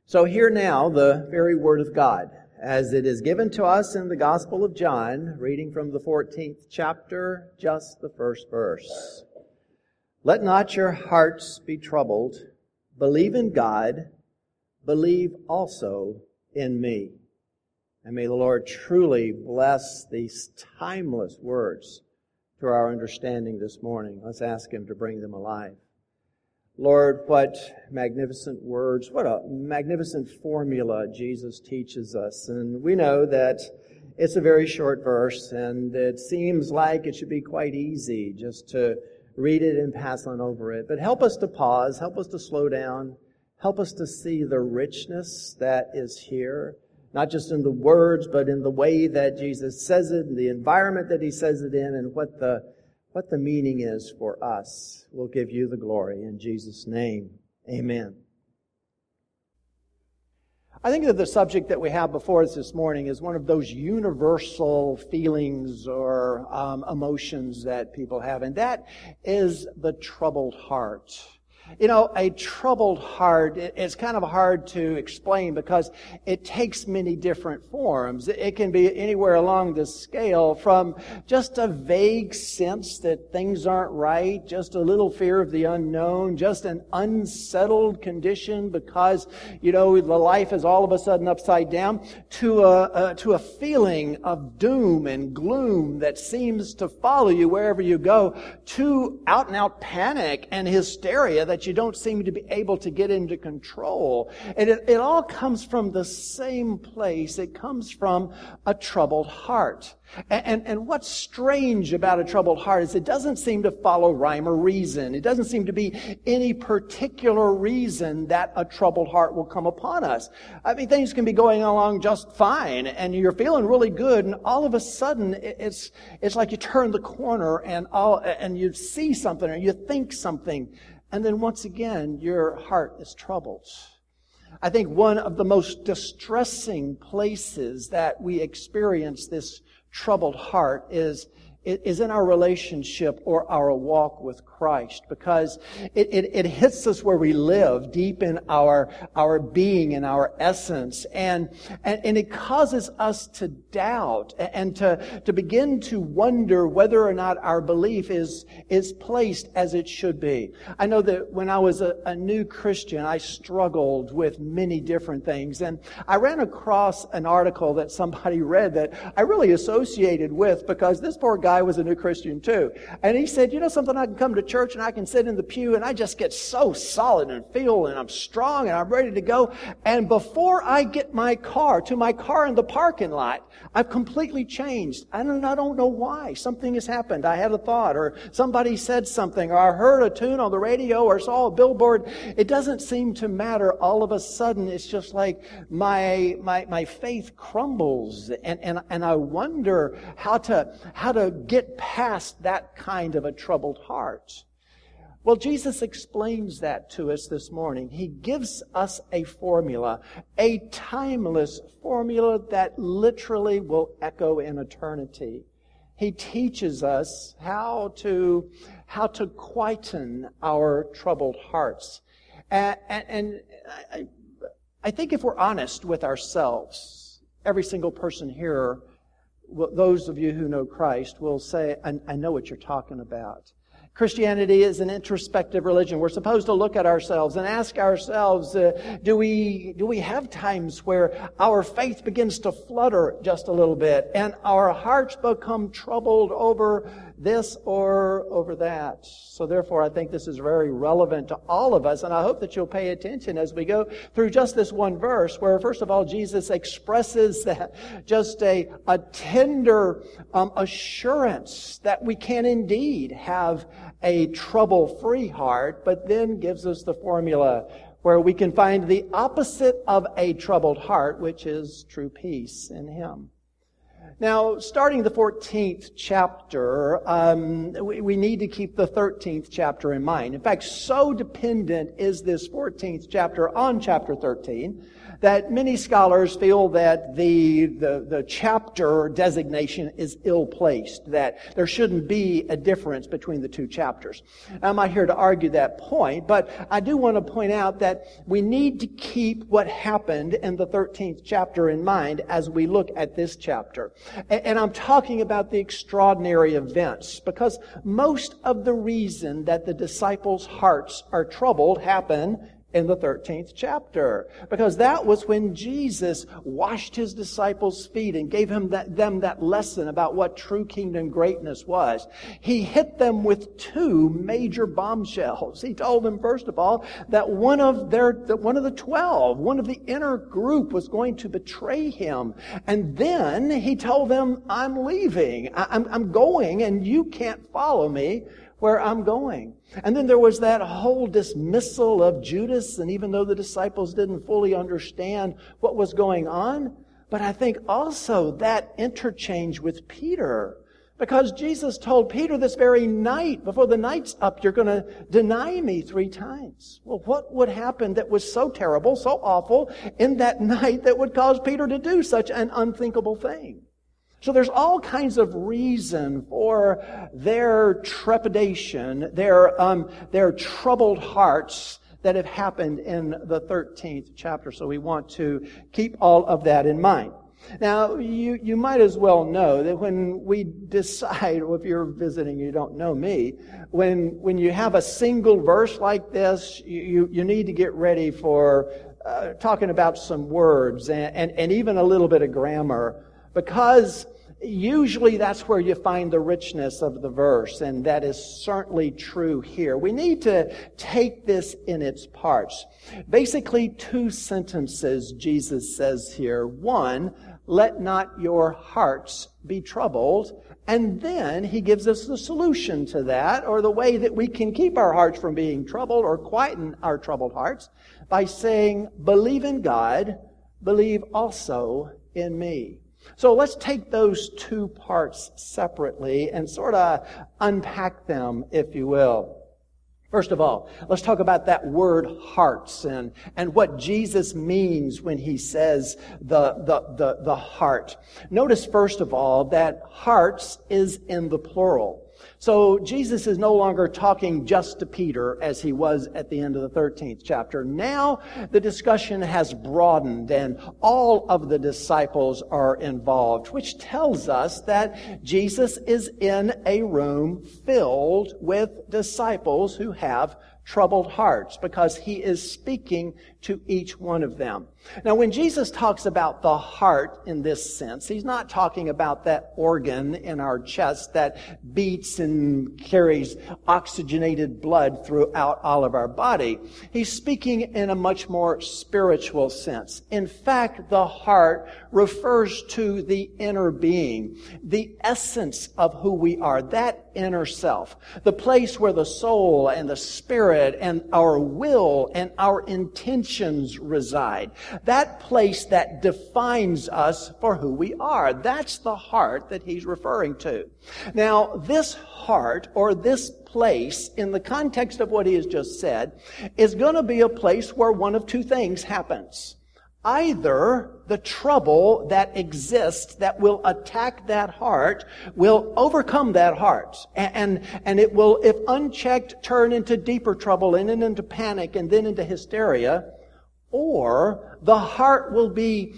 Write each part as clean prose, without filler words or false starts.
So hear now the very Word of God, as it is given to us in the Gospel of John, reading from the 14th chapter, just the first verse. Let not your hearts be troubled. Believe in God. Believe also in me. And may the Lord truly bless these timeless words to our understanding this morning. Let's ask Him to bring them alive. Lord, what magnificent words, what a magnificent formula Jesus teaches us. And we know that it's a very short verse, and it seems like it should be quite easy just to read it and pass on over it. But help us to pause, help us to slow down, help us to see the richness that is here, not just in the words, but in the way that Jesus says it, and the environment that He says it in, and what the meaning is for us. We'll give You the glory in Jesus' name. Amen. I think that the subject that we have before us this morning is one of those universal feelings or emotions that people have, and that is the troubled heart. You know, a troubled heart is kind of hard to explain because it takes many different forms. It can be anywhere along the scale from just a vague sense that things aren't right, just a little fear of the unknown, just an unsettled condition because, you know, the life is all of a sudden upside down, to a feeling of doom and gloom that seems to follow you wherever you go, to out-and-out panic and hysteria that you don't seem to be able to get into control. And it all comes from the same place. It comes from a troubled heart. And what's strange about a troubled heart is it doesn't seem to follow rhyme or reason. It doesn't seem to be any particular reason that a troubled heart will come upon us. I mean, things can be going along just fine, and you're feeling really good, and all of a sudden, it's like you turn the corner, and you see something, or you think something, and then once again, your heart is troubled. I think one of the most distressing places that we experience this troubled heart is in our relationship or our walk with Christ, because it hits us where we live, deep in our being and our essence, and it causes us to doubt and to begin to wonder whether or not our belief is placed as it should be. I know that when I was a new Christian, I struggled with many different things, and I ran across an article that somebody read that I really associated with, because this poor guy was a new Christian too. And he said, you know something, I can come to church and I can sit in the pew and I just get so solid and feel, and I'm strong and I'm ready to go. And before I get to my car in the parking lot, I've completely changed. I don't know why. Something has happened. I had a thought, or somebody said something, or I heard a tune on the radio, or saw a billboard. It doesn't seem to matter. All of a sudden, it's just like my faith crumbles, and I wonder how to get past that kind of a troubled heart. Well, Jesus explains that to us this morning. He gives us a formula, a timeless formula that literally will echo in eternity. He teaches us how to quieten our troubled hearts. And I think if we're honest with ourselves, every single person here, those of you who know Christ, will say, I know what you're talking about. Christianity is an introspective religion. We're supposed to look at ourselves and ask ourselves, do we have times where our faith begins to flutter just a little bit and our hearts become troubled over this or over that? So therefore, I think this is very relevant to all of us, and I hope that you'll pay attention as we go through just this one verse where, first of all, Jesus expresses that just a tender assurance that we can indeed have a trouble-free heart, but then gives us the formula where we can find the opposite of a troubled heart, which is true peace in Him. Now, starting the 14th chapter, we need to keep the 13th chapter in mind. In fact, so dependent is this 14th chapter on chapter 13 that many scholars feel that the chapter designation is ill-placed, that there shouldn't be a difference between the two chapters. I'm not here to argue that point, but I do want to point out that we need to keep what happened in the 13th chapter in mind as we look at this chapter. And I'm talking about the extraordinary events, because most of the reason that the disciples' hearts are troubled happen in the 13th chapter. Because that was when Jesus washed his disciples' feet and gave them that lesson about what true kingdom greatness was. He hit them with two major bombshells. He told them, first of all, that one of the 12, one of the inner group was going to betray him. And then he told them, I'm leaving. I'm going, and you can't follow me where I'm going. And then there was that whole dismissal of Judas, and even though the disciples didn't fully understand what was going on, but I think also that interchange with Peter, because Jesus told Peter this very night, before the night's up, you're going to deny me 3 times. Well, what would happen that was so terrible, so awful in that night that would cause Peter to do such an unthinkable thing? So there's all kinds of reason for their trepidation, their troubled hearts that have happened in the 13th chapter. So we want to keep all of that in mind. Now, you might as well know that when we decide, well, if you're visiting, you don't know me, when you have a single verse like this, you need to get ready for talking about some words and even a little bit of grammar, because usually that's where you find the richness of the verse, and that is certainly true here. We need to take this in its parts. Basically, 2 sentences Jesus says here. 1, let not your hearts be troubled. And then he gives us the solution to that, or the way that we can keep our hearts from being troubled or quieten our troubled hearts, by saying, believe in God, believe also in me. So let's take those 2 parts separately and sort of unpack them, if you will. First of all, let's talk about that word hearts and what Jesus means when he says the heart. Notice, first of all, that hearts is in the plural. So Jesus is no longer talking just to Peter as he was at the end of the 13th chapter. Now the discussion has broadened and all of the disciples are involved, which tells us that Jesus is in a room filled with disciples who have troubled hearts, because he is speaking to each one of them. Now, when Jesus talks about the heart in this sense, he's not talking about that organ in our chest that beats and carries oxygenated blood throughout all of our body. He's speaking in a much more spiritual sense. In fact, the heart refers to the inner being, the essence of who we are, that inner self, the place where the soul and the spirit and our will and our intentions reside. That place that defines us for who we are. That's the heart that he's referring to. Now, this heart, or this place, in the context of what he has just said, is going to be a place where one of 2 things happens. Either the trouble that exists that will attack that heart will overcome that heart. And it will, if unchecked, turn into deeper trouble and then into panic and then into hysteria. Or the heart will be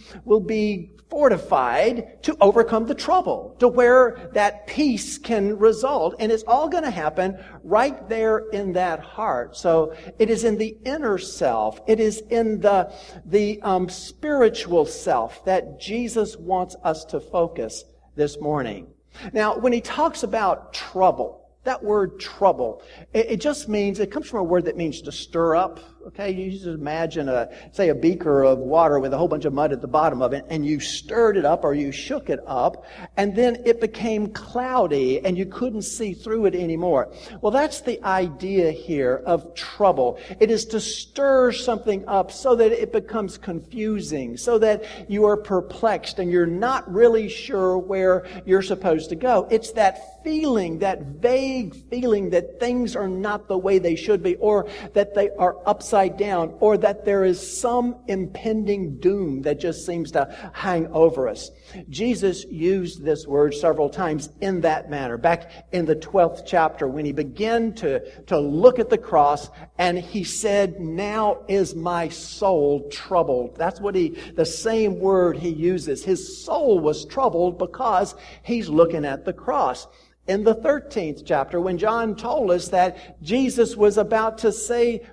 fortified to overcome the trouble, to where that peace can result. And it's all going to happen right there in that heart. So it is in the inner self. It is in the spiritual self that Jesus wants us to focus this morning. Now, when he talks about trouble, that word trouble, it just means, it comes from a word that means to stir up Okay, you just imagine say a beaker of water with a whole bunch of mud at the bottom of it, and you stirred it up or you shook it up, and then it became cloudy and you couldn't see through it anymore. Well, that's the idea here of trouble. It is to stir something up so that it becomes confusing, so that you are perplexed and you're not really sure where you're supposed to go. It's that feeling, that vague feeling that things are not the way they should be, or that they are upside down, or that there is some impending doom that just seems to hang over us. Jesus used this word several times in that manner. Back in the 12th chapter, when he began to look at the cross, and he said, "Now is my soul troubled." That's the same word he uses. His soul was troubled because he's looking at the cross. In the 13th chapter, when John told us that Jesus was about to say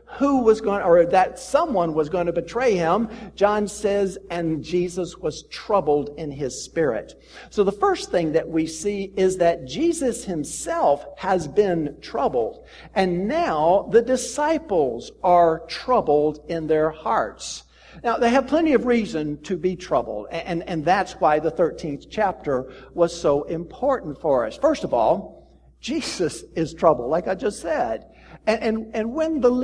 that someone was going to betray him, John says, and Jesus was troubled in his spirit. So the first thing that we see is that Jesus himself has been troubled. And now the disciples are troubled in their hearts. Now, they have plenty of reason to be troubled, and that's why the 13th chapter was so important for us. First of all, Jesus is troubled, like I just said. And when the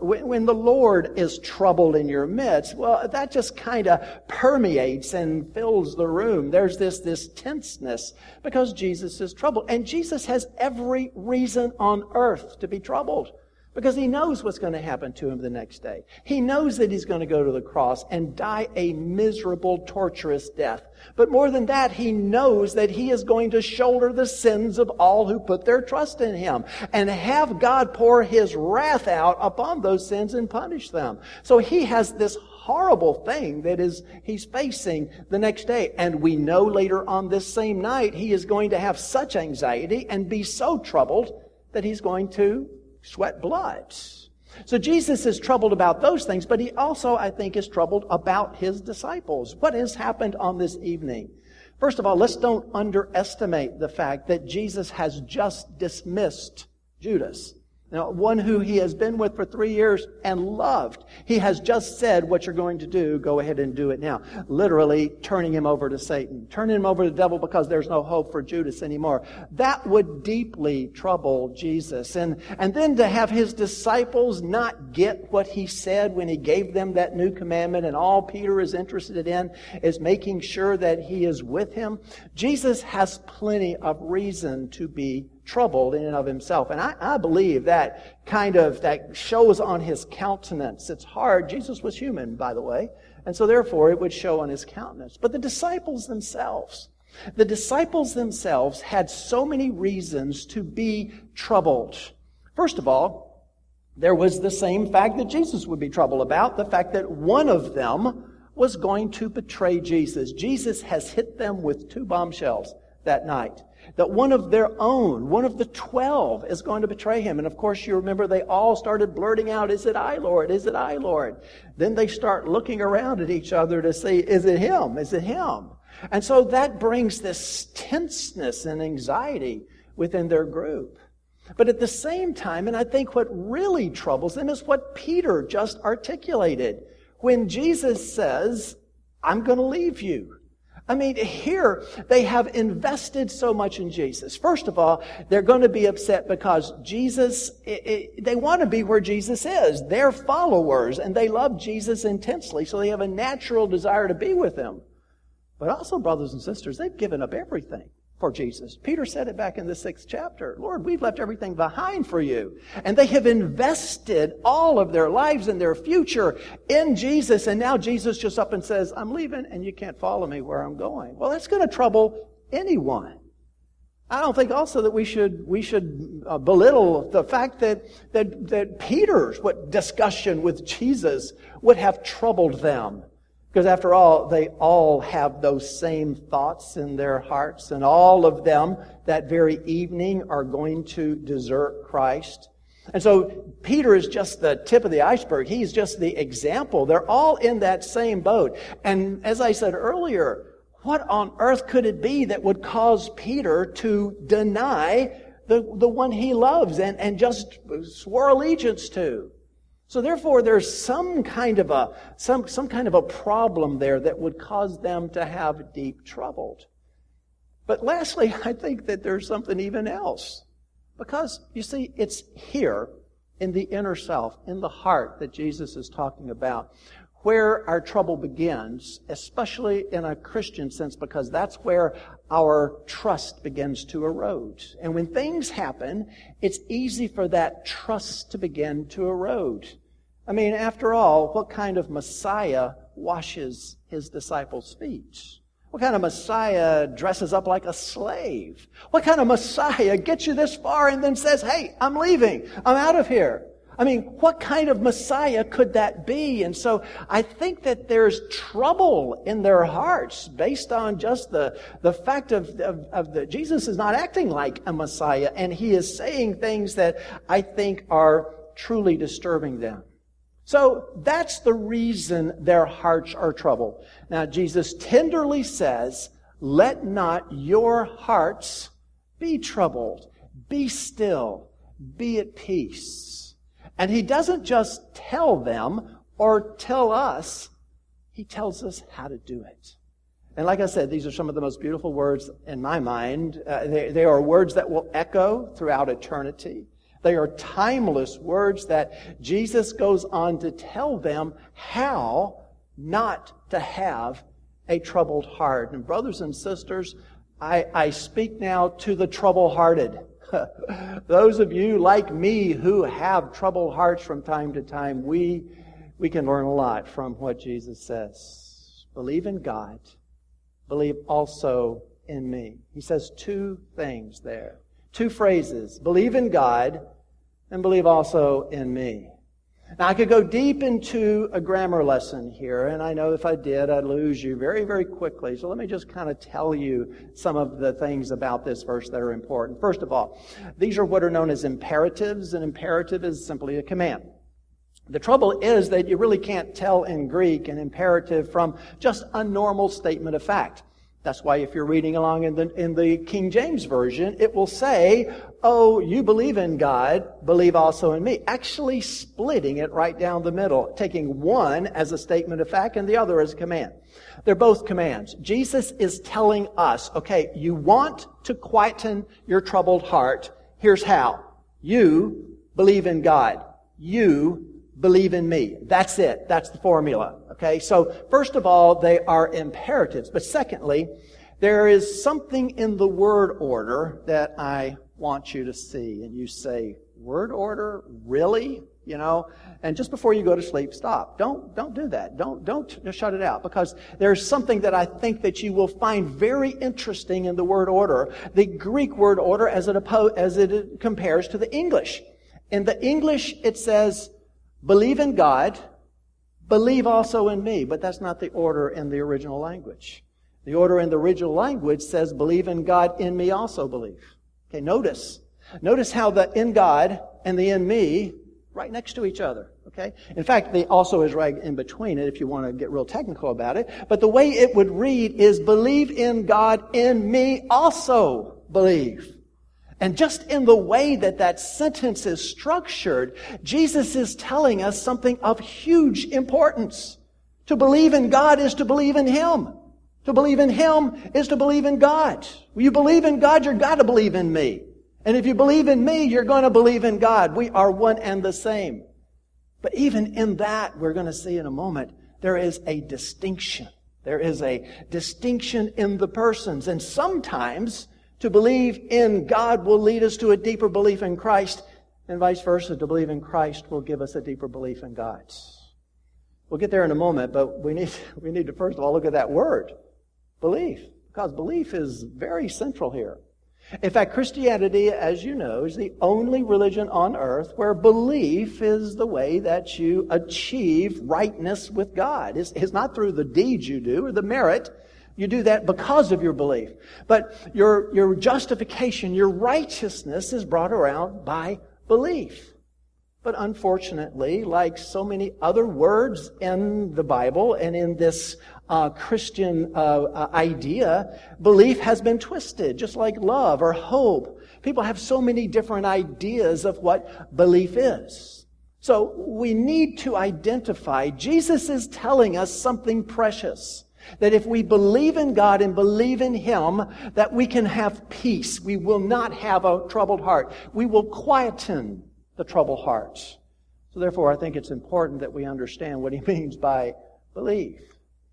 Lord is troubled in your midst, well, that just kind of permeates and fills the room. There's this tenseness because Jesus is troubled. And Jesus has every reason on earth to be troubled, because he knows what's going to happen to him the next day. He knows that he's going to go to the cross and die a miserable, torturous death. But more than that, he knows that he is going to shoulder the sins of all who put their trust in him and have God pour his wrath out upon those sins and punish them. So he has this horrible thing that he's facing the next day. And we know later on this same night, he is going to have such anxiety and be so troubled that he's going to sweat blood. So Jesus is troubled about those things, but he also, I think, is troubled about his disciples. What has happened on this evening? First of all, let's don't underestimate the fact that Jesus has just dismissed Judas. Now, one who he has been with for 3 years and loved. He has just said, "What you're going to do, go ahead and do it now." Literally turning him over to Satan. Turning him over to the devil because there's no hope for Judas anymore. That would deeply trouble Jesus. And then to have his disciples not get what he said when he gave them that new commandment, and all Peter is interested in is making sure that he is with him. Jesus has plenty of reason to be troubled in and of himself. And I believe that shows on his countenance. It's hard. Jesus was human, by the way. And so therefore it would show on his countenance. But the disciples themselves had so many reasons to be troubled. First of all, there was the same fact that Jesus would be troubled about, the fact that one of them was going to betray Jesus. Jesus has hit them with 2 bombshells that night. That one of their own, one of the 12, is going to betray him. And of course, you remember they all started blurting out, "Is it I, Lord? Is it I, Lord?" Then they start looking around at each other to see, "Is it him? Is it him?" And so that brings this tenseness and anxiety within their group. But at the same time, and I think what really troubles them is what Peter just articulated. When Jesus says, "I'm going to leave you." I mean, here they have invested so much in Jesus. First of all, they're going to be upset because they want to be where Jesus is. They're followers and they love Jesus intensely, so they have a natural desire to be with him. But also, brothers and sisters, they've given up everything for Jesus. Peter said it back in the 6th chapter. "Lord, we've left everything behind for you." And they have invested all of their lives and their future in Jesus. And now Jesus just up and says, "I'm leaving and you can't follow me where I'm going." Well, that's going to trouble anyone. I don't think also that we should belittle the fact that Peter's discussion with Jesus would have troubled them. Because after all, they all have those same thoughts in their hearts, and all of them that very evening are going to desert Christ. And so Peter is just the tip of the iceberg. He's just the example. They're all in that same boat. And as I said earlier, what on earth could it be that would cause Peter to deny the one he loves and just swore allegiance to? So therefore, there's some kind of a problem there that would cause them to have deep trouble. But lastly, I think that there's something even else. Because, you see, it's here in the inner self, in the heart that Jesus is talking about, where our trouble begins, especially in a Christian sense, because that's where our trust begins to erode. And when things happen, it's easy for that trust to begin to erode. I mean, after all, what kind of Messiah washes his disciples' feet? What kind of Messiah dresses up like a slave? What kind of Messiah gets you this far and then says, hey, I'm leaving, I'm out of here? I mean, what kind of Messiah could that be? And so I think that there's trouble in their hearts based on just the fact of Jesus is not acting like a Messiah, and he is saying things that I think are truly disturbing them. So that's the reason their hearts are troubled. Now, Jesus tenderly says, let not your hearts be troubled. Be still. Be at peace. And he doesn't just tell them or tell us, he tells us how to do it. And like I said, these are some of the most beautiful words in my mind. They are words that will echo throughout eternity. They are timeless words that Jesus goes on to tell them how not to have a troubled heart. And brothers and sisters, I speak now to the trouble-hearted. Those of you like me who have troubled hearts from time to time, we can learn a lot from what Jesus says. Believe in God. Believe also in me. He says two things there. Two phrases. Believe in God and believe also in me. Now, I could go deep into a grammar lesson here, and I know if I did, I'd lose you very, very quickly. So let me just kind of tell you some of the things about this verse that are important. First of all, these are what are known as imperatives. An imperative is simply a command. The trouble is that you really can't tell in Greek an imperative from just a normal statement of fact. That's why if you're reading along in the King James Version, it will say, oh, you believe in God, believe also in me. Actually splitting it right down the middle, taking one as a statement of fact and the other as a command. They're both commands. Jesus is telling us, okay, you want to quieten your troubled heart. Here's how. You believe in God. You believe in me. That's it. That's the formula. Okay? So, first of all, they are imperatives. But secondly, there is something in the word order that I want you to see. And you say, word order? Really? You know? And just before you go to sleep, stop. Don't do that. Don't shut it out. Because there's something that I think that you will find very interesting in the word order. The Greek word order as it compares to the English. In the English, it says, believe in God, believe also in me. But that's not the order in the original language. The order in the original language says, believe in God, in me also believe. Okay, notice how the in God and the in me right next to each other. Okay? In fact, the also is right in between it if you want to get real technical about it. But the way it would read is, believe in God, in me also believe. And just in the way that sentence is structured, Jesus is telling us something of huge importance. To believe in God is to believe in Him. To believe in Him is to believe in God. When you believe in God, you've got to believe in me. And if you believe in me, you're going to believe in God. We are one and the same. But even in that, we're going to see in a moment, there is a distinction. There is a distinction in the persons. And sometimes to believe in God will lead us to a deeper belief in Christ, and vice versa. To believe in Christ will give us a deeper belief in God. We'll get there in a moment, but we need to first of all look at that word, belief, because belief is very central here. In fact, Christianity, as you know, is the only religion on earth where belief is the way that you achieve rightness with God. It's not through the deeds you do or the merit. You do that because of your belief. But your justification, your righteousness is brought around by belief. But unfortunately, like so many other words in the Bible and in this Christian idea, belief has been twisted, just like love or hope. People have so many different ideas of what belief is. So we need to identify, Jesus is telling us something precious. That if we believe in God and believe in Him, that we can have peace. We will not have a troubled heart. We will quieten the troubled hearts. So therefore, I think it's important that we understand what He means by belief.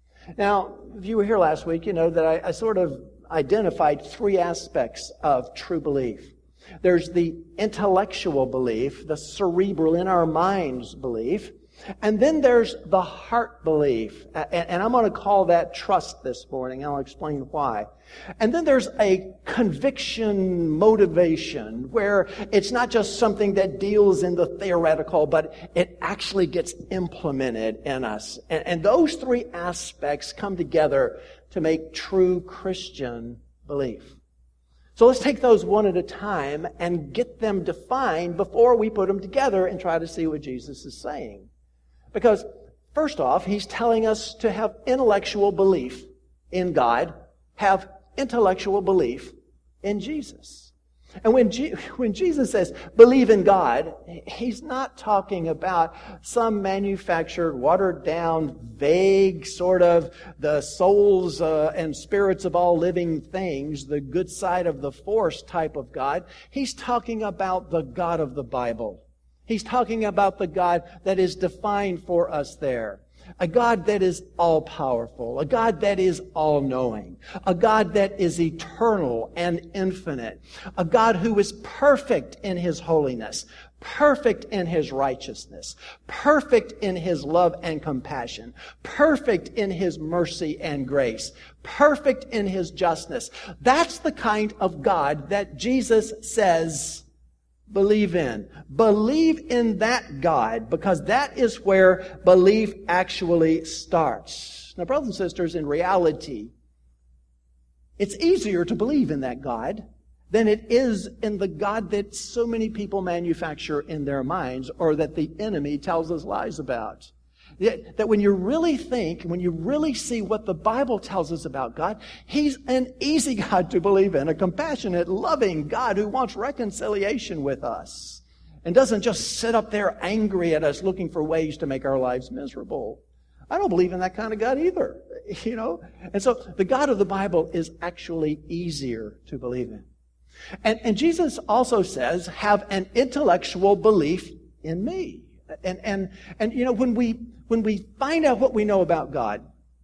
Now, if you were here last week, you know that I sort of identified three aspects of true belief. There's the intellectual belief, the cerebral, in our minds belief. And then there's the heart belief. And I'm going to call that trust this morning. I'll explain why. And then there's a conviction motivation, where it's not just something that deals in the theoretical, but it actually gets implemented in us. And those three aspects come together to make true Christian belief. So let's take those one at a time and get them defined before we put them together and try to see what Jesus is saying. Because, first off, He's telling us to have intellectual belief in God, have intellectual belief in Jesus. And when Jesus says, believe in God, He's not talking about some manufactured, watered-down, vague sort of the souls and spirits of all living things, the good side of the force type of God. He's talking about the God of the Bible. He's talking about the God that is defined for us there. A God that is all-powerful. A God that is all-knowing. A God that is eternal and infinite. A God who is perfect in His holiness. Perfect in His righteousness. Perfect in His love and compassion. Perfect in His mercy and grace. Perfect in His justness. That's the kind of God that Jesus says, believe in. Believe in that God, because that is where belief actually starts. Now, brothers and sisters, in reality, it's easier to believe in that God than it is in the God that so many people manufacture in their minds, or that the enemy tells us lies about. That when you really think, when you really see what the Bible tells us about God, He's an easy God to believe in, a compassionate, loving God who wants reconciliation with us and doesn't just sit up there angry at us looking for ways to make our lives miserable. I don't believe in that kind of God either, you know. And so the God of the Bible is actually easier to believe in. And Jesus also says, have an intellectual belief in me. And you know, when we find out what we know about God,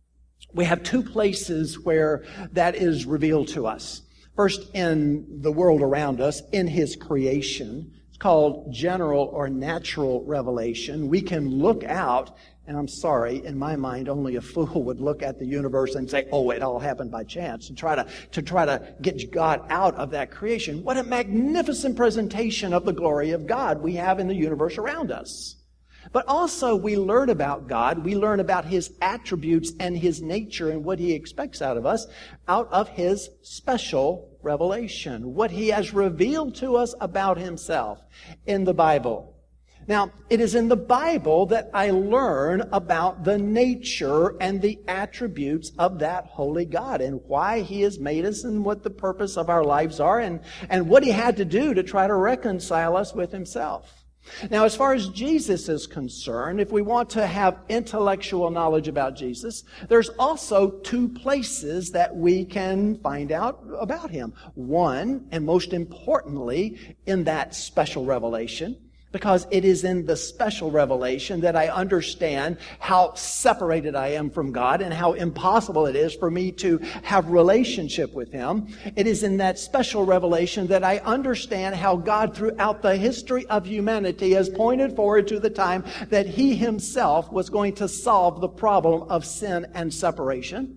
we have two places where that is revealed to us. First, in the world around us, in His creation. It's called general or natural revelation. We can look out, and I'm sorry, in my mind, only a fool would look at the universe and say, oh, it all happened by chance, and try to get God out of that creation. What a magnificent presentation of the glory of God we have in the universe around us. But also we learn about God, we learn about His attributes and His nature and what He expects out of us out of His special revelation, what He has revealed to us about Himself in the Bible. Now, it is in the Bible that I learn about the nature and the attributes of that holy God and why He has made us and what the purpose of our lives are and what He had to do to try to reconcile us with Himself. Now, as far as Jesus is concerned, if we want to have intellectual knowledge about Jesus, there's also two places that we can find out about Him. One, and most importantly, in that special revelation, because it is in the special revelation that I understand how separated I am from God and how impossible it is for me to have relationship with Him. It is in that special revelation that I understand how God throughout the history of humanity has pointed forward to the time that He Himself was going to solve the problem of sin and separation.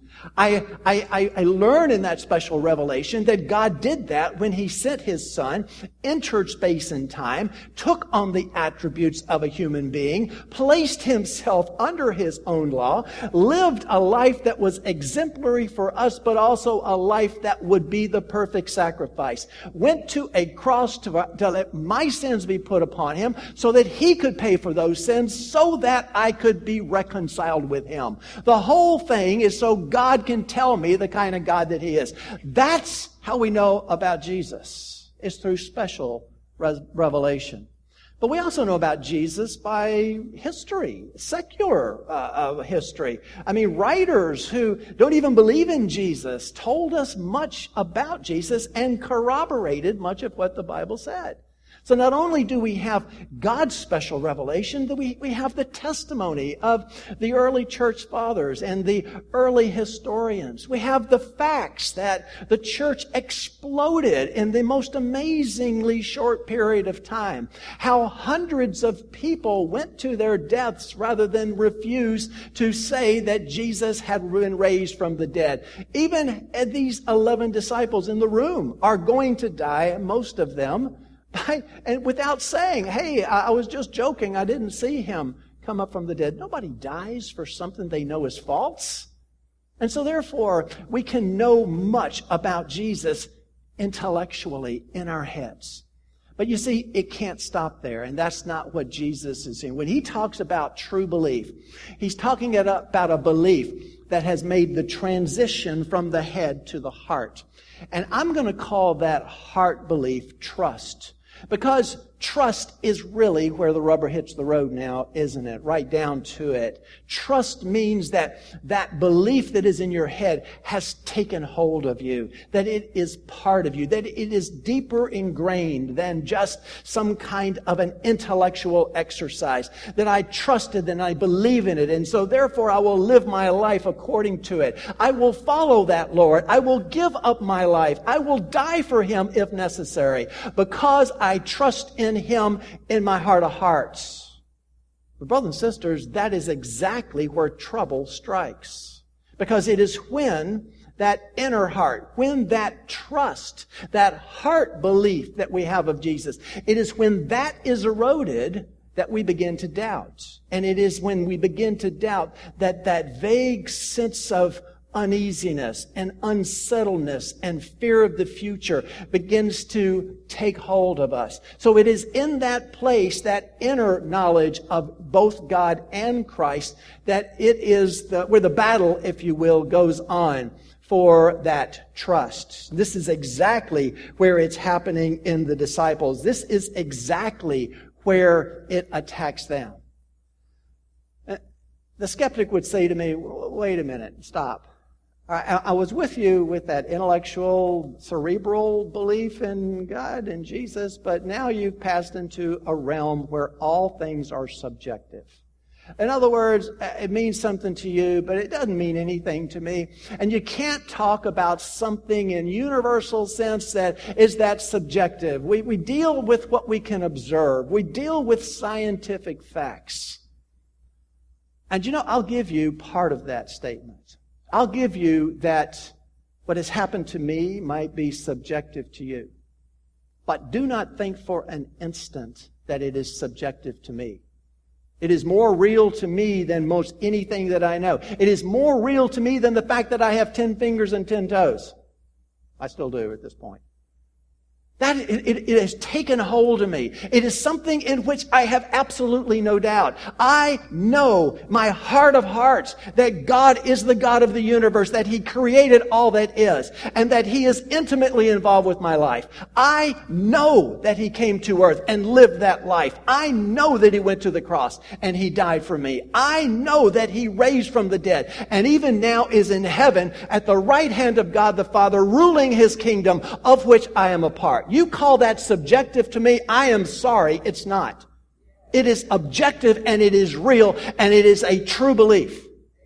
I learn in that special revelation that God did that when He sent His Son, entered space and time, took on the attributes of a human being, placed Himself under His own law, lived a life that was exemplary for us, but also a life that would be the perfect sacrifice. Went to a cross to let my sins be put upon Him so that He could pay for those sins so that I could be reconciled with Him. The whole thing is so God can tell me the kind of God that He is. That's how we know about Jesus. It's through special revelation. But we also know about Jesus by history, secular history. I mean, writers who don't even believe in Jesus told us much about Jesus and corroborated much of what the Bible said. So not only do we have God's special revelation, but we have the testimony of the early church fathers and the early historians. We have the facts that the church exploded in the most amazingly short period of time. How hundreds of people went to their deaths rather than refuse to say that Jesus had been raised from the dead. Even these 11 disciples in the room are going to die, most of them, and without saying, hey, I was just joking, I didn't see him come up from the dead. Nobody dies for something they know is false. And so therefore, we can know much about Jesus intellectually in our heads. But you see, it can't stop there, and that's not what Jesus is saying. When he talks about true belief, he's talking about a belief that has made the transition from the head to the heart. And I'm going to call that heart belief trust. Because trust is really where the rubber hits the road now, isn't it? Right down to it. Trust means that belief that is in your head has taken hold of you, that it is part of you, that it is deeper ingrained than just some kind of an intellectual exercise, that I trusted and I believe in it, and so therefore I will live my life according to it. I will follow that Lord. I will give up my life. I will die for Him if necessary, because I trust in Him in my heart of hearts. But brothers and sisters, that is exactly where trouble strikes. Because it is when that inner heart, when that trust, that heart belief that we have of Jesus, it is when that is eroded that we begin to doubt. And it is when we begin to doubt that vague sense of uneasiness and unsettledness and fear of the future begins to take hold of us. So it is in that place, that inner knowledge of both God and Christ, that it is where the battle, if you will, goes on for that trust. This is exactly where it's happening in the disciples. This is exactly where it attacks them. The skeptic would say to me, wait a minute, stop. I was with you with that intellectual, cerebral belief in God and Jesus, but now you've passed into a realm where all things are subjective. In other words, it means something to you, but it doesn't mean anything to me. And you can't talk about something in universal sense that is that subjective. We deal with what we can observe. We deal with scientific facts. And I'll give you part of that statement. I'll give you that what has happened to me might be subjective to you. But do not think for an instant that it is subjective to me. It is more real to me than most anything that I know. It is more real to me than the fact that I have 10 fingers and 10 toes. I still do at this point. That it has taken hold of me. It is something in which I have absolutely no doubt. I know, my heart of hearts, that God is the God of the universe, that He created all that is, and that He is intimately involved with my life. I know that He came to earth and lived that life. I know that He went to the cross and He died for me. I know that He raised from the dead and even now is in heaven at the right hand of God the Father, ruling His kingdom, of which I am a part. You call that subjective to me? I am sorry, it's not. It is objective and it is real and it is a true belief.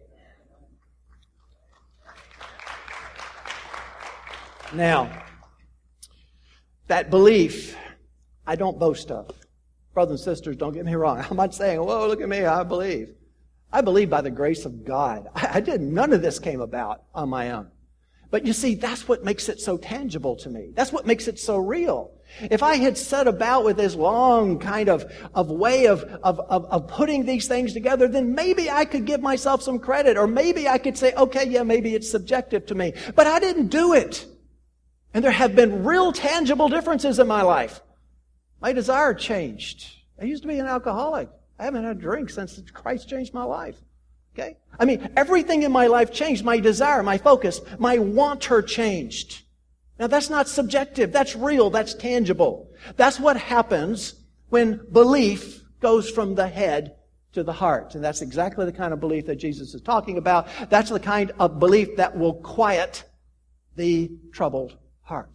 Now, that belief, I don't boast of. Brothers and sisters, don't get me wrong. I'm not saying, whoa, look at me, I believe. I believe by the grace of God. None of this came about on my own. But you see, that's what makes it so tangible to me. That's what makes it so real. If I had set about with this long kind of way of putting these things together, then maybe I could give myself some credit, or maybe I could say, okay, yeah, maybe it's subjective to me. But I didn't do it. And there have been real tangible differences in my life. My desire changed. I used to be an alcoholic. I haven't had a drink since Christ changed my life. Okay? I mean, everything in my life changed. My desire, my focus, my wanter changed. Now that's not subjective. That's real. That's tangible. That's what happens when belief goes from the head to the heart. And that's exactly the kind of belief that Jesus is talking about. That's the kind of belief that will quiet the troubled heart.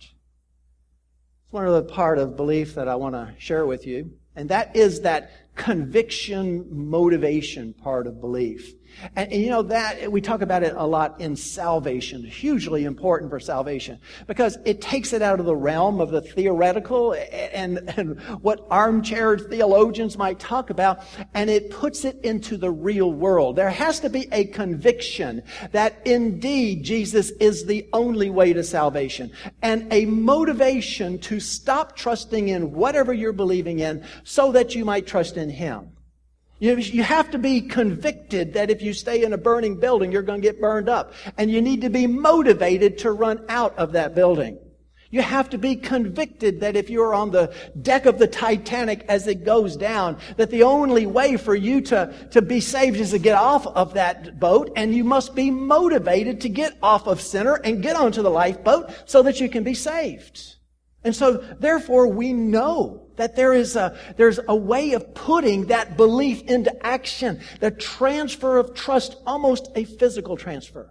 It's one other part of belief that I want to share with you, and that is that conviction motivation part of belief. And you know that we talk about it a lot in salvation, hugely important for salvation, because it takes it out of the realm of the theoretical and what armchair theologians might talk about, and it puts it into the real world. There has to be a conviction that indeed Jesus is the only way to salvation, and a motivation to stop trusting in whatever you're believing in so that you might trust in Him. You have to be convicted that if you stay in a burning building, you're going to get burned up. And you need to be motivated to run out of that building. You have to be convicted that if you're on the deck of the Titanic as it goes down, that the only way for you to be saved is to get off of that boat, and you must be motivated to get off of center and get onto the lifeboat so that you can be saved. And so, therefore, we know that there's a way of putting that belief into action, the transfer of trust, almost a physical transfer.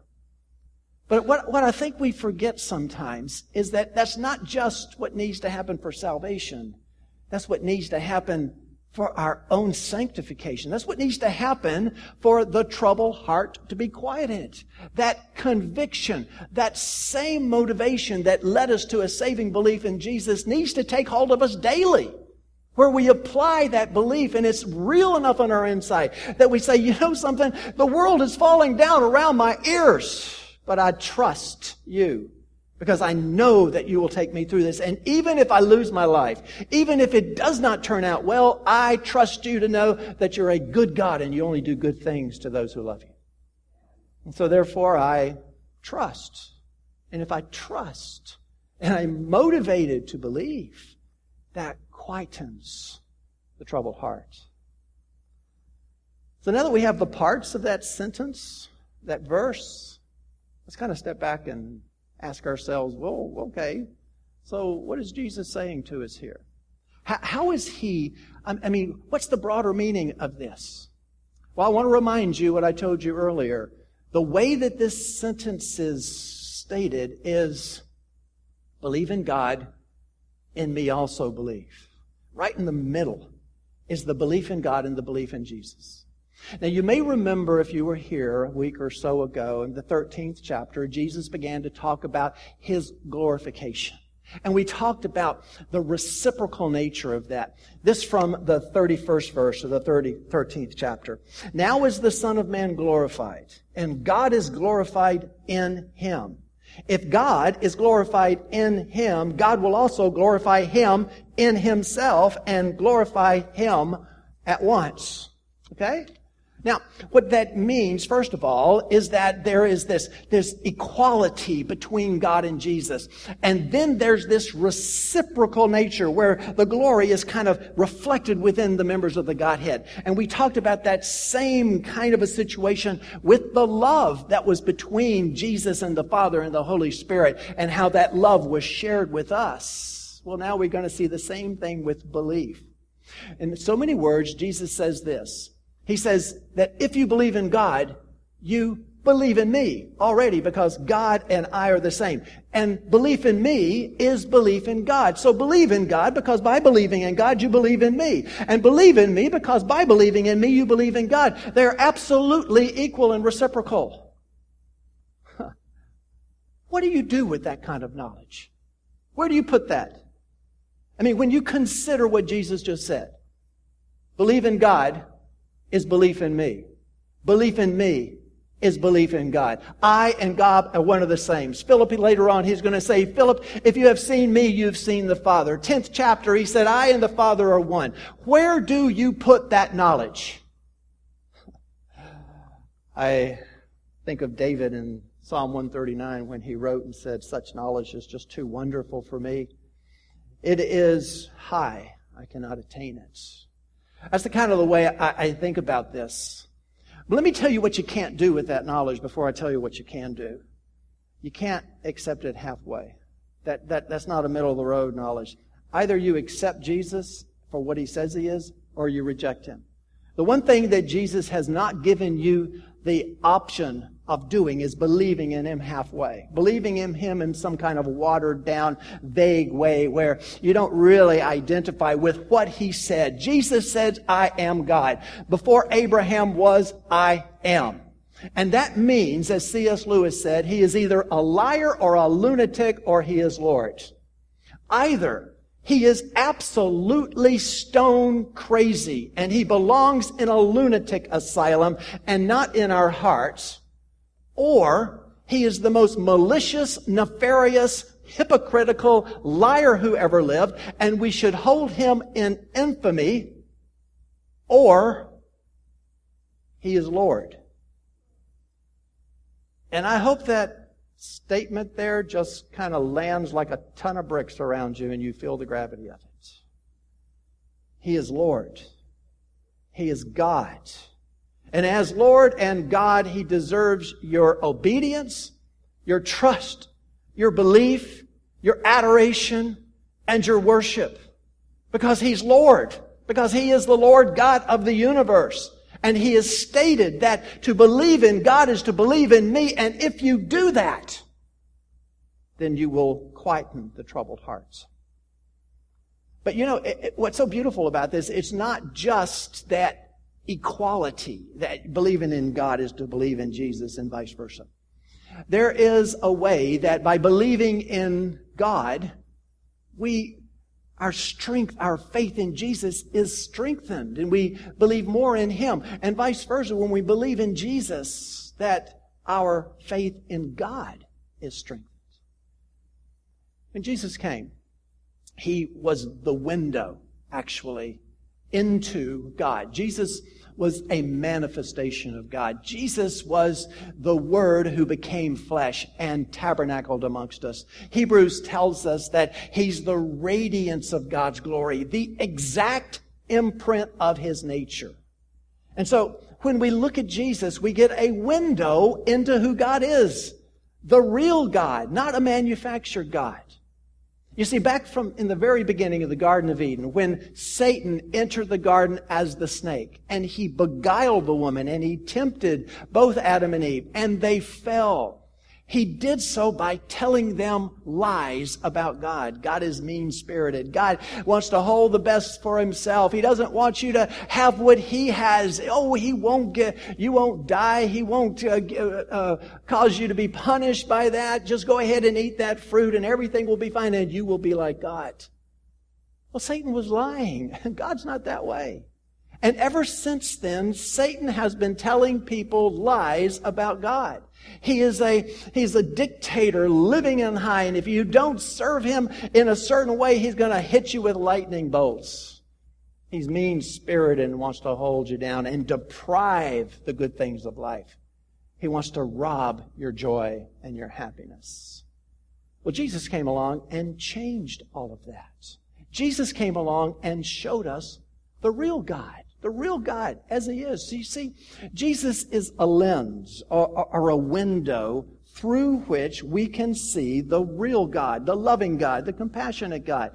But what I think we forget sometimes is that that's not just what needs to happen for salvation. That's what needs to happen for our own sanctification. That's what needs to happen for the troubled heart to be quieted. That conviction, that same motivation that led us to a saving belief in Jesus needs to take hold of us daily, where we apply that belief and it's real enough on our inside that we say, you know something, the world is falling down around my ears, but I trust you, because I know that you will take me through this. And even if I lose my life, even if it does not turn out well, I trust you to know that you're a good God and you only do good things to those who love you. And so therefore I trust. And if I trust and I'm motivated to believe, that quietens the troubled heart. So now that we have the parts of that sentence, that verse, let's kind of step back and ask ourselves, well, okay, so what is Jesus saying to us here? How is He, what's the broader meaning of this? Well, I want to remind you what I told you earlier. The way that this sentence is stated is, believe in God, in me also believe. Right in the middle is the belief in God and the belief in Jesus. Now, you may remember, if you were here a week or so ago, in the 13th chapter, Jesus began to talk about His glorification. And we talked about the reciprocal nature of that. This from the 31st verse of the 13th chapter. Now is the Son of Man glorified, and God is glorified in Him. If God is glorified in Him, God will also glorify Him in Himself and glorify Him at once. Okay? Now, what that means, first of all, is that there is this equality between God and Jesus. And then there's this reciprocal nature where the glory is kind of reflected within the members of the Godhead. And we talked about that same kind of a situation with the love that was between Jesus and the Father and the Holy Spirit, and how that love was shared with us. Well, now we're going to see the same thing with belief. In so many words, Jesus says this. He says that if you believe in God, you believe in me already, because God and I are the same. And belief in me is belief in God. So believe in God, because by believing in God, you believe in me. And believe in me, because by believing in me, you believe in God. They're absolutely equal and reciprocal. What do you do with that kind of knowledge? Where do you put that? When you consider what Jesus just said, believe in God is belief in me. Belief in me is belief in God. I and God are one of the same. Philip, later on, he's going to say, Philip, if you have seen me, you've seen the Father. 10th chapter, he said, I and the Father are one. Where do you put that knowledge? I think of David in Psalm 139 when he wrote and said, such knowledge is just too wonderful for me. It is high. I cannot attain it. That's the kind of the way I think about this. But let me tell you what you can't do with that knowledge before I tell you what you can do. You can't accept it halfway. That's not a middle-of-the-road knowledge. Either you accept Jesus for what He says He is, or you reject Him. The one thing that Jesus has not given you the option of doing is believing in Him halfway. Believing in Him in some kind of watered down, vague way where you don't really identify with what He said. Jesus said, I am God. Before Abraham was, I am. And that means, as C.S. Lewis said, He is either a liar or a lunatic or He is Lord. Either He is absolutely stone crazy and He belongs in a lunatic asylum and not in our hearts, or He is the most malicious, nefarious, hypocritical liar who ever lived, and we should hold Him in infamy, or He is Lord. And I hope that statement there just kind of lands like a ton of bricks around you and you feel the gravity of it. He is Lord. He is God. And as Lord and God, He deserves your obedience, your trust, your belief, your adoration, and your worship. Because He's Lord. Because He is the Lord God of the universe. And He has stated that to believe in God is to believe in me. And if you do that, then you will quieten the troubled hearts. But you know, what's so beautiful about this, it's not just that equality, that believing in God is to believe in Jesus and vice versa. There is a way that by believing in God, our strength, our faith in Jesus is strengthened, and we believe more in Him. And vice versa, when we believe in Jesus, that our faith in God is strengthened. When Jesus came, He was the window, actually, into God. Jesus was a manifestation of God. Jesus was the Word who became flesh and tabernacled amongst us. Hebrews tells us that He's the radiance of God's glory, the exact imprint of His nature. And so, when we look at Jesus, we get a window into who God is. The real God, not a manufactured God. You see, back in the very beginning of the Garden of Eden, when Satan entered the garden as the snake, and he beguiled the woman, and he tempted both Adam and Eve, and they fell. He did so by telling them lies about God. God is mean-spirited. God wants to hold the best for Himself. He doesn't want you to have what He has. Oh, you won't die. He won't cause you to be punished by that. Just go ahead and eat that fruit and everything will be fine and you will be like God. Well, Satan was lying. God's not that way. And ever since then, Satan has been telling people lies about God. He's a dictator living in high, and if you don't serve him in a certain way, he's going to hit you with lightning bolts. He's mean-spirited and wants to hold you down and deprive the good things of life. He wants to rob your joy and your happiness. Well, Jesus came along and changed all of that. Jesus came along and showed us the real God. The real God as He is. So you see, Jesus is a lens or a window through which we can see the real God, the loving God, the compassionate God.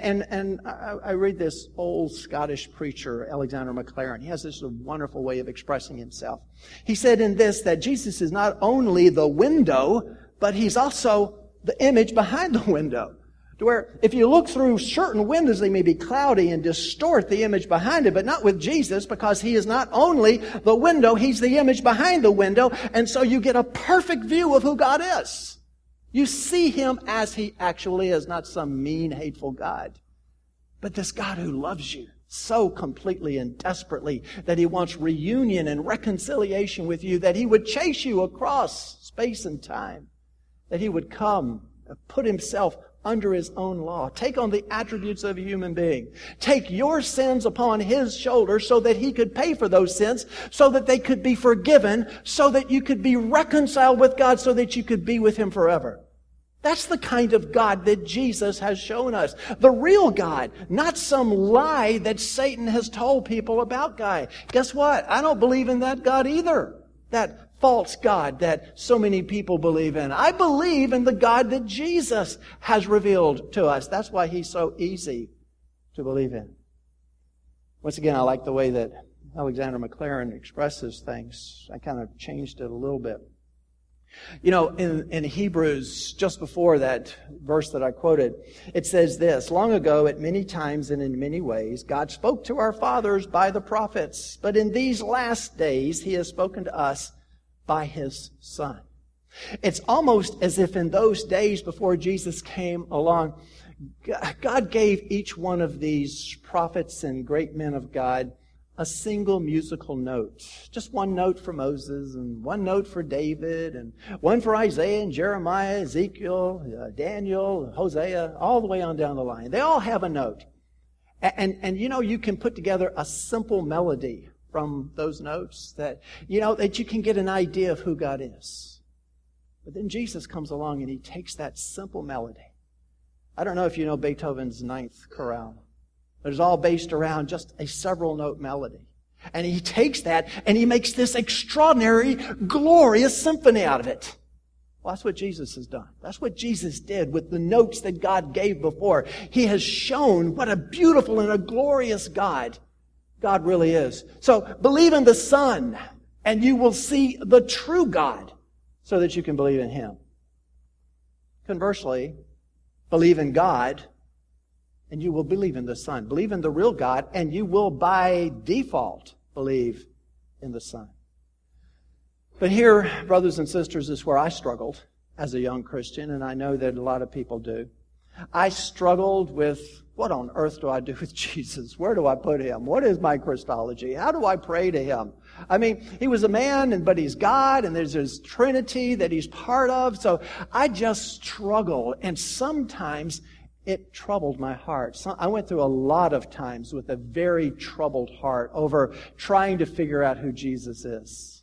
And I read this old Scottish preacher, Alexander MacLaren. He has this wonderful way of expressing himself. He said in this that Jesus is not only the window, but He's also the image behind the window. To where if you look through certain windows, they may be cloudy and distort the image behind it, but not with Jesus, because He is not only the window, He's the image behind the window, and so you get a perfect view of who God is. You see Him as He actually is, not some mean, hateful God, but this God who loves you so completely and desperately that He wants reunion and reconciliation with you, that He would chase you across space and time, that He would come and put Himself under His own law. Take on the attributes of a human being. Take your sins upon His shoulders so that He could pay for those sins, so that they could be forgiven, so that you could be reconciled with God, so that you could be with Him forever. That's the kind of God that Jesus has shown us. The real God, not some lie that Satan has told people about God. Guess what? I don't believe in that God either. That false God that so many people believe in. I believe in the God that Jesus has revealed to us. That's why He's so easy to believe in. Once again, I like the way that Alexander Maclaren expresses things. I kind of changed it a little bit. You know, in Hebrews, just before that verse that I quoted, it says this: long ago, at many times and in many ways, God spoke to our fathers by the prophets, but in these last days, He has spoken to us by His Son. It's almost as if in those days before Jesus came along, God gave each one of these prophets and great men of God a single musical note. Just one note for Moses, and one note for David, and one for Isaiah and Jeremiah, Ezekiel, Daniel, Hosea, all the way on down the line. They all have a note. And you know, you can put together a simple melody from those notes that, you know, that you can get an idea of who God is. But then Jesus comes along and He takes that simple melody. I don't know if you know Beethoven's Ninth Chorale. It's all based around just a several-note melody. And He takes that and He makes this extraordinary, glorious symphony out of it. Well, that's what Jesus has done. That's what Jesus did with the notes that God gave before. He has shown what a beautiful and a glorious God really is. So believe in the Son, and you will see the true God, so that you can believe in Him. Conversely, believe in God, and you will believe in the Son. Believe in the real God, and you will by default believe in the Son. But here, brothers and sisters, is where I struggled as a young Christian, and I know that a lot of people do. I struggled with, what on earth do I do with Jesus? Where do I put Him? What is my Christology? How do I pray to Him? I mean, He was a man, but He's God, and there's His Trinity that He's part of. So I just struggled, and sometimes it troubled my heart. So I went through a lot of times with a very troubled heart over trying to figure out who Jesus is.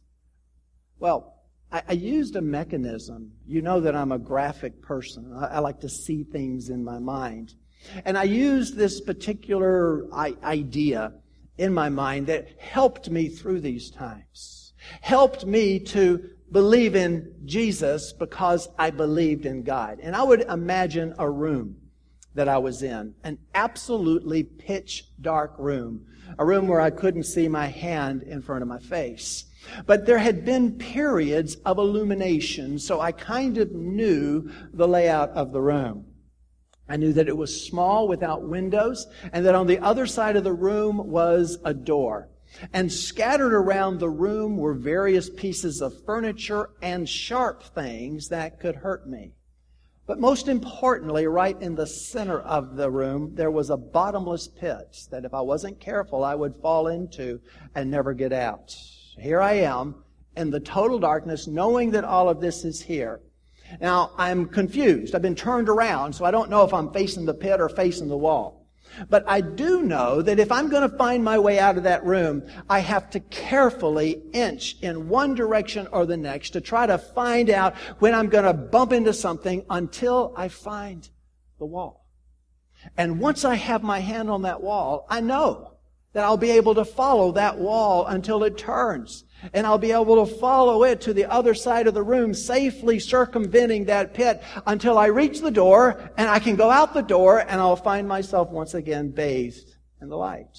Well, I used a mechanism. You know that I'm a graphic person. I like to see things in my mind. And I used this particular idea in my mind that helped me through these times. Helped me to believe in Jesus because I believed in God. And I would imagine a room that I was in, an absolutely pitch dark room, a room where I couldn't see my hand in front of my face. But there had been periods of illumination, so I kind of knew the layout of the room. I knew that it was small without windows, and that on the other side of the room was a door. And scattered around the room were various pieces of furniture and sharp things that could hurt me. But most importantly, right in the center of the room, there was a bottomless pit that if I wasn't careful, I would fall into and never get out. Here I am in the total darkness, knowing that all of this is here. Now, I'm confused. I've been turned around, so I don't know if I'm facing the pit or facing the wall. But I do know that if I'm going to find my way out of that room, I have to carefully inch in one direction or the next to try to find out when I'm going to bump into something until I find the wall. And once I have my hand on that wall, I know that I'll be able to follow that wall until it turns. And I'll be able to follow it to the other side of the room, safely circumventing that pit until I reach the door, and I can go out the door, and I'll find myself once again bathed in the light.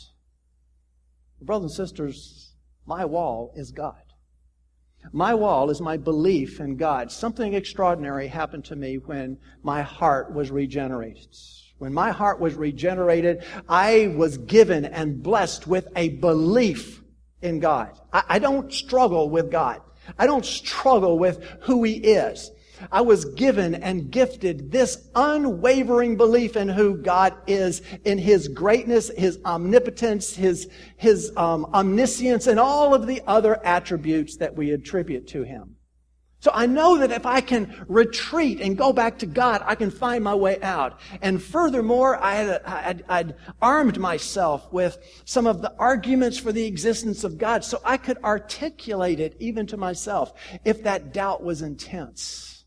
Brothers and sisters, my wall is God. My wall is my belief in God. Something extraordinary happened to me when my heart was regenerated. When my heart was regenerated, I was given and blessed with a belief in God. I don't struggle with God. I don't struggle with who He is. I was given and gifted this unwavering belief in who God is, in His greatness, His omnipotence, His omniscience, and all of the other attributes that we attribute to Him. So I know that if I can retreat and go back to God, I can find my way out. And furthermore, I'd armed myself with some of the arguments for the existence of God so I could articulate it even to myself if that doubt was intense.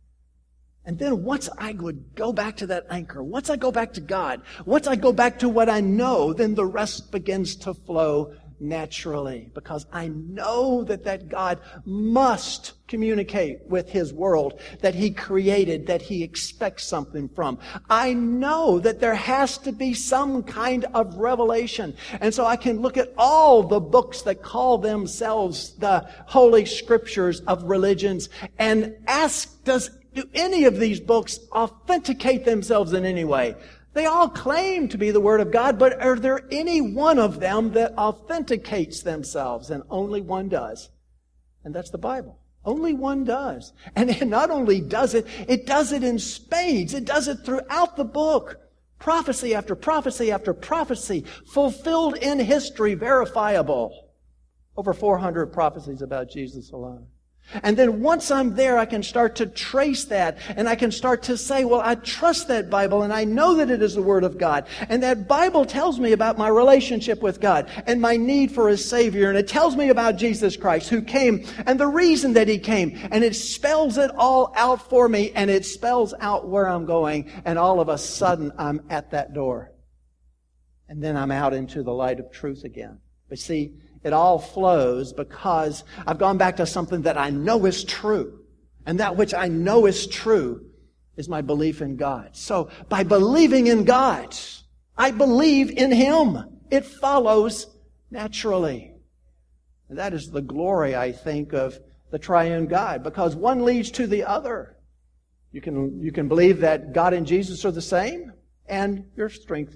And then once I would go back to that anchor, once I go back to God, once I go back to what I know, then the rest begins to flow naturally, because I know that God must communicate with His world that He created, that He expects something from. I know that there has to be some kind of revelation. And so I can look at all the books that call themselves the Holy Scriptures of religions and ask, do any of these books authenticate themselves in any way? They all claim to be the Word of God, but are there any one of them that authenticates themselves? And only one does. And that's the Bible. Only one does. And it not only does it, it does it in spades. It does it throughout the book. Prophecy after prophecy after prophecy, fulfilled in history, verifiable. Over 400 prophecies about Jesus alone. And then once I'm there, I can start to trace that, and I can start to say, well, I trust that Bible, and I know that it is the Word of God. And that Bible tells me about my relationship with God and my need for a Savior. And it tells me about Jesus Christ, who came, and the reason that He came. And it spells it all out for me, and it spells out where I'm going. And all of a sudden, I'm at that door. And then I'm out into the light of truth again. But see, it all flows because I've gone back to something that I know is true. And that which I know is true is my belief in God. So by believing in God, I believe in Him. It follows naturally. And that is the glory, I think, of the triune God, because one leads to the other. You can believe that God and Jesus are the same, and your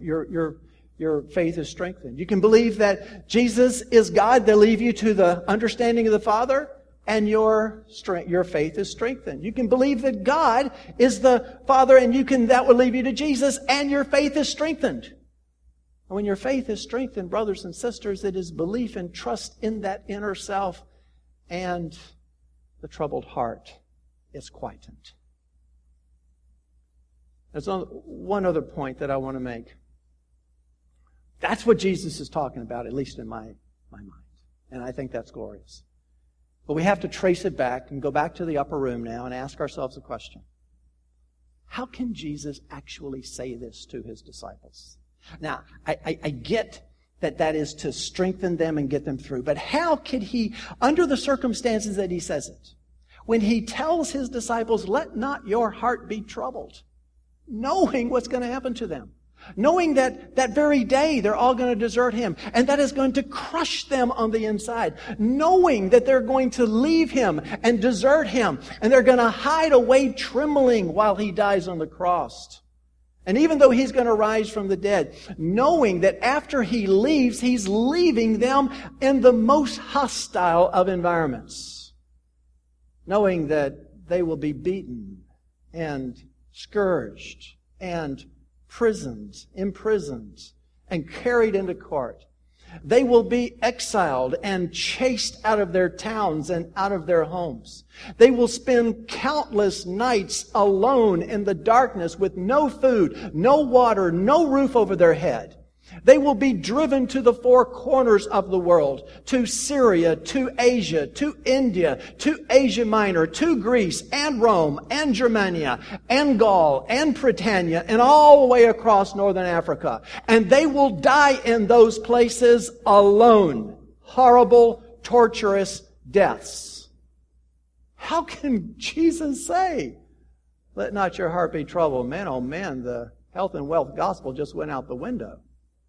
faith is strengthened. You can believe that Jesus is God. They'll lead you to the understanding of the Father, and your faith is strengthened. You can believe that God is the Father, and that will lead you to Jesus, and your faith is strengthened. And when your faith is strengthened, brothers and sisters, it is belief and trust in that inner self, and the troubled heart is quietened. There's one other point that I want to make. That's what Jesus is talking about, at least in my mind. And I think that's glorious. But we have to trace it back and go back to the upper room now and ask ourselves a question. How can Jesus actually say this to His disciples? Now, I get that is to strengthen them and get them through. But how could He, under the circumstances that He says it, when He tells His disciples, let not your heart be troubled, knowing what's going to happen to them? Knowing that that very day they're all going to desert Him, and that is going to crush them on the inside. Knowing that they're going to leave Him and desert Him, and they're going to hide away trembling while He dies on the cross. And even though He's going to rise from the dead, knowing that after He leaves, He's leaving them in the most hostile of environments. Knowing that they will be beaten and scourged and imprisoned, and carried into court. They will be exiled and chased out of their towns and out of their homes. They will spend countless nights alone in the darkness with no food, no water, no roof over their head. They will be driven to the four corners of the world, to Syria, to Asia, to India, to Asia Minor, to Greece, and Rome, and Germania, and Gaul, and Britannia, and all the way across northern Africa. And they will die in those places alone. Horrible, torturous deaths. How can Jesus say, let not your heart be troubled? Man, oh man, the health and wealth gospel just went out the window.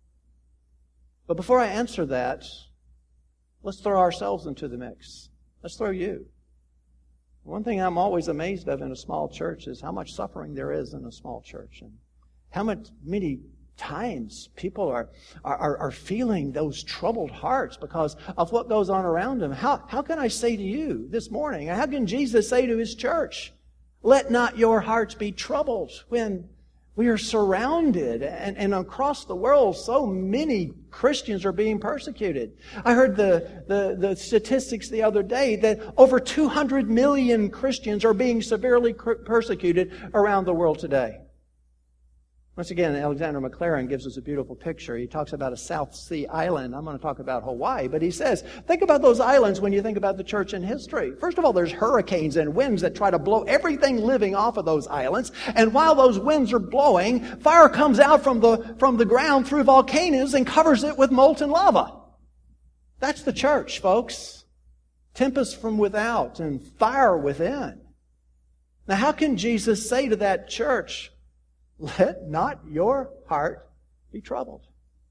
But before I answer that, let's throw ourselves into the mix. Let's throw you. One thing I'm always amazed of in a small church is how much suffering there is in a small church, and how many times people are feeling those troubled hearts because of what goes on around them. How can I say to you this morning, how can Jesus say to His church, let not your hearts be troubled, when we are surrounded, and across the world, so many Christians are being persecuted. I heard the statistics the other day that over 200 million Christians are being severely persecuted around the world today. Once again, Alexander McLaren gives us a beautiful picture. He talks about a South Sea island. I'm going to talk about Hawaii, but he says, think about those islands when you think about the church in history. First of all, there's hurricanes and winds that try to blow everything living off of those islands. And while those winds are blowing, fire comes out from the ground through volcanoes and covers it with molten lava. That's the church, folks. Tempest from without and fire within. Now, how can Jesus say to that church, let not your heart be troubled?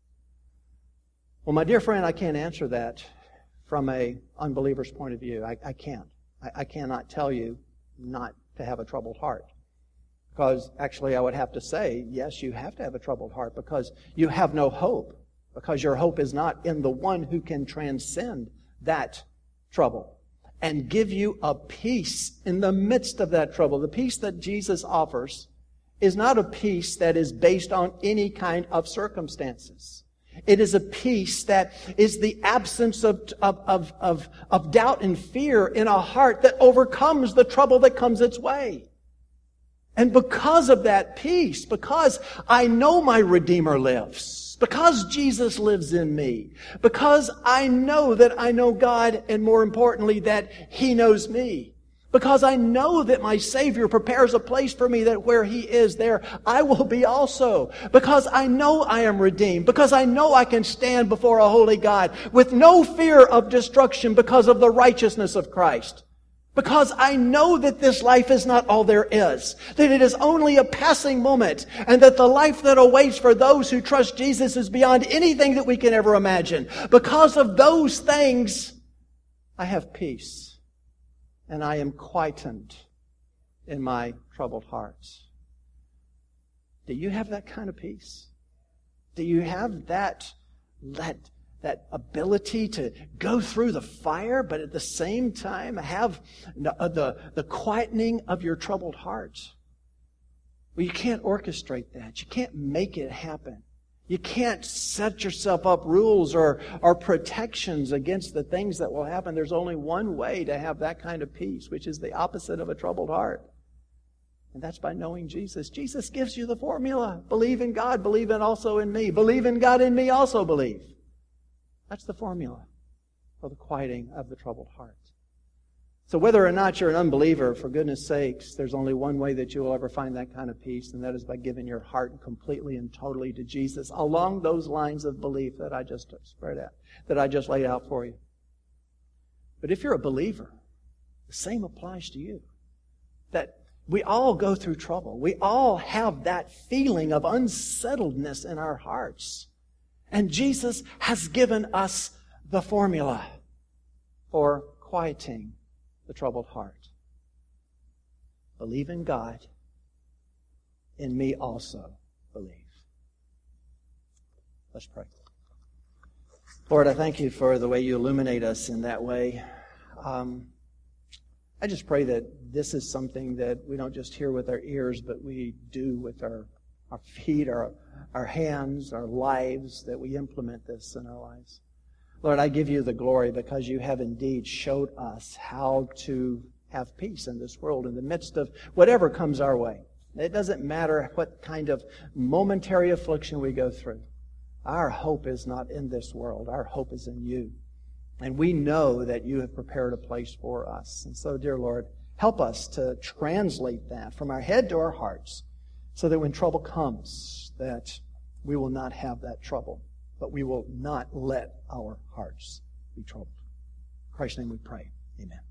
Well, my dear friend, I can't answer that from an unbeliever's point of view. I can't. I cannot tell you not to have a troubled heart. Because actually I would have to say, yes, you have to have a troubled heart because you have no hope. Because your hope is not in the one who can transcend that trouble and give you a peace in the midst of that trouble. The peace that Jesus offers is not a peace that is based on any kind of circumstances. It is a peace that is the absence of doubt and fear in a heart that overcomes the trouble that comes its way. And because of that peace, because I know my Redeemer lives, because Jesus lives in me, because I know that I know God, and more importantly, that He knows me, because I know that my Savior prepares a place for me that where He is, there I will be also. Because I know I am redeemed. Because I know I can stand before a holy God with no fear of destruction because of the righteousness of Christ. Because I know that this life is not all there is. That it is only a passing moment. And that the life that awaits for those who trust Jesus is beyond anything that we can ever imagine. Because of those things, I have peace. And I am quietened in my troubled heart. Do you have that kind of peace? Do you have that ability to go through the fire, but at the same time have the quietening of your troubled heart? Well, you can't orchestrate that. You can't make it happen. You can't set yourself up rules or protections against the things that will happen. There's only one way to have that kind of peace, which is the opposite of a troubled heart. And that's by knowing Jesus. Jesus gives you the formula. Believe in God, believe also in me. Believe in God, in me also believe. That's the formula for the quieting of the troubled heart. So whether or not you're an unbeliever, for goodness sakes, there's only one way that you will ever find that kind of peace, and that is by giving your heart completely and totally to Jesus along those lines of belief that I just laid out for you. But if you're a believer, the same applies to you. That we all go through trouble. We all have that feeling of unsettledness in our hearts. And Jesus has given us the formula for quieting the troubled heart. Believe in God. In me also believe. Let's pray. Lord, I thank you for the way you illuminate us in that way. I just pray that this is something that we don't just hear with our ears, but we do with our feet, our hands, our lives, that we implement this in our lives. Lord, I give you the glory because you have indeed showed us how to have peace in this world in the midst of whatever comes our way. It doesn't matter what kind of momentary affliction we go through. Our hope is not in this world. Our hope is in you. And we know that you have prepared a place for us. And so, dear Lord, help us to translate that from our head to our hearts so that when trouble comes, that we will not have that trouble. But we will not let our hearts be troubled. In Christ's name we pray. Amen.